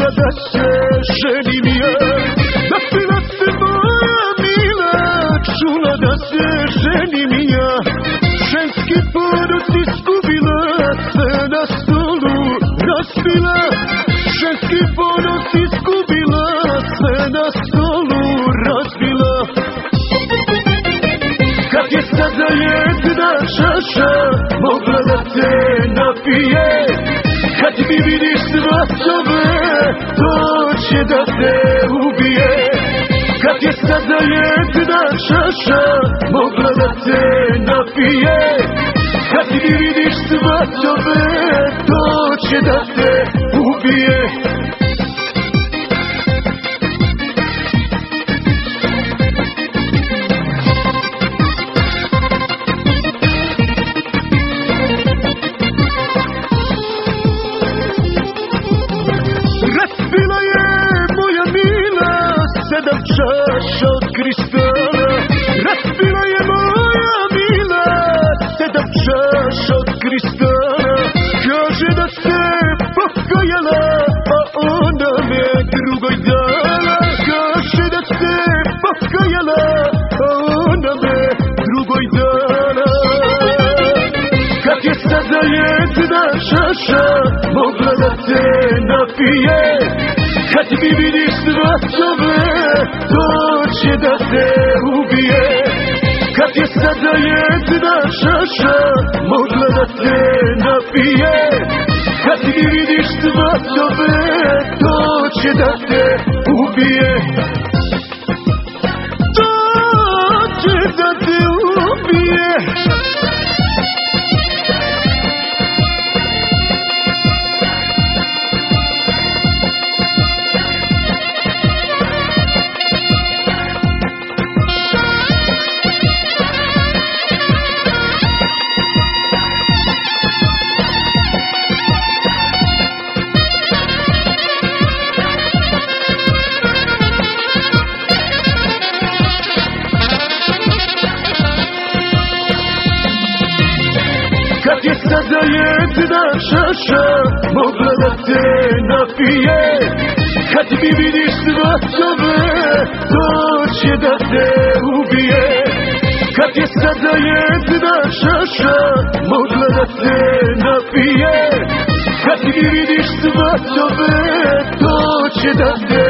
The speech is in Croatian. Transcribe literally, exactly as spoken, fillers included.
čula da se ženim ja. Da si da se moja mila, čula da se ženim ja. Ženski ponos izgubila, se na stolu razbila. Ženski ponos izgubila, se na stolu razbila. Kad je sada jedna čaša mogla da te napije, kad mi vidiš svatove, to će da te ubije. Kad je sada jedna čaša mogla da te napije, kad mi vidiš svatove, to će da te ubije. Raspila je moja mila sedam čaša od kristala. Raspila je moja mila sedam čaša od kristala. Kaže da se pokajala, a ona me drugoj dala. Kaže da se pokajala, a ona me drugoj dala. Kad je sada jedna čaša mogla da te napije, kad mi vidiš svatove, to će da te ubije. Kad je sada jedna čaša mogla da te napije, kad mi vidiš svatove, to će da te ubije. To će da te ubije. Kad je sada jedna čaša mogla da te napije, kad mi vidiš svatove, to će da te ubije. Kad je sada jedna čaša mogla da te napije, kad mi vidiš svatove, to će da te